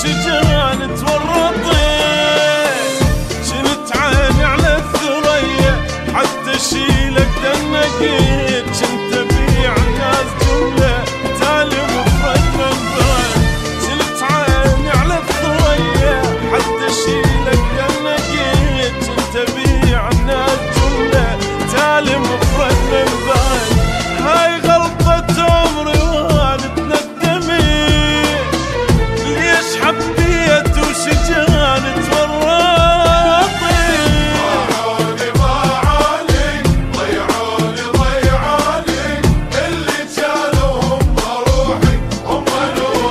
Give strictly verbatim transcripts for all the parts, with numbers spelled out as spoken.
وشجان تورطين، كنت عيني على الثريا حتى اشيلك دنقيت، كنت ابيع الناس جمله تالي مفرد من ذاك، كنت عيني على الثريا حتى اشيلك دنقيت، كنت ابيع الناس جمله تالي مفرد من ذاك. هاي غلطة عمري وانا تندمي، ليش حبيت وشجان تورطي، باعوني باعوني ضيعوني ضيعوني، اللي كانوا هم روحي هم نور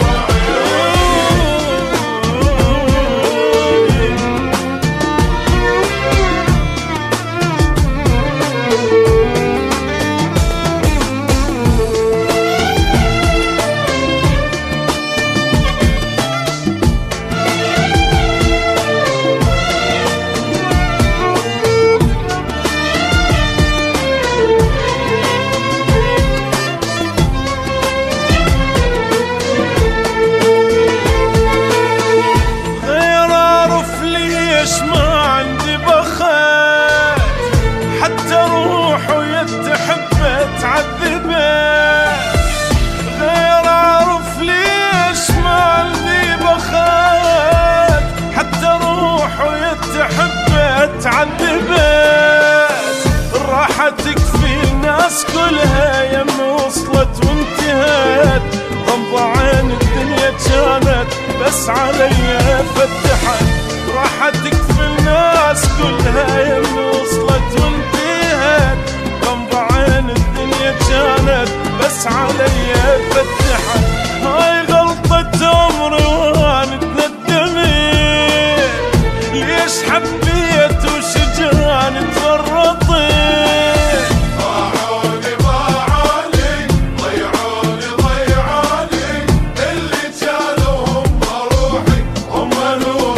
ما عندي بخت حتى روح ويتحبه تعذبه، غير اعرف ليش ما عندي بخت حتى روح ويتحبه تعذبه، الراحة تكفي الناس كلها يم وصلت وانتهت، غمض عين الدنيا كانت بس علي فتحت، راحة تكفي الناس كلها يم وصلت وانتهت، غمض عين الدنيا كانت بس علي فتحت. هاي غلطة عمري وانا تندمي، ليش حبيت وشجان تورطي، باعوني باعوني ضيعوني ضيعوني، اللي كانوا هم روحي هم نور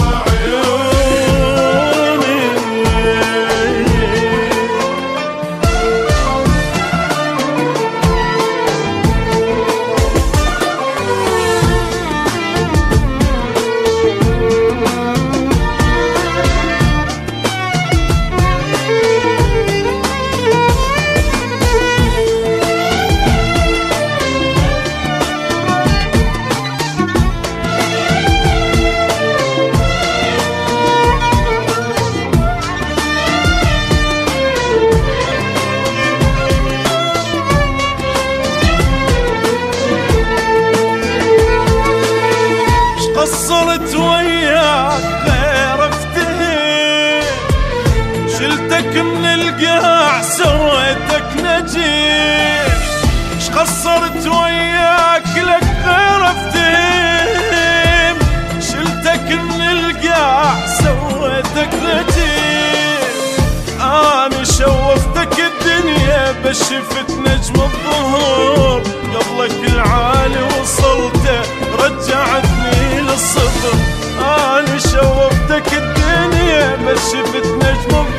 قصرت وياك غير افتهم، شلتك من القاع سويتك نجيب، اش قصرت وياك لك غير افتهم، شلتك من القاع سويتك نجيب، انا شوفتك الدنيا بس شفت نجم الظهور، قبلك العالي وصلته رجعتني للصفر، انا شوفتك الدنيا بس شفت نجم الظهور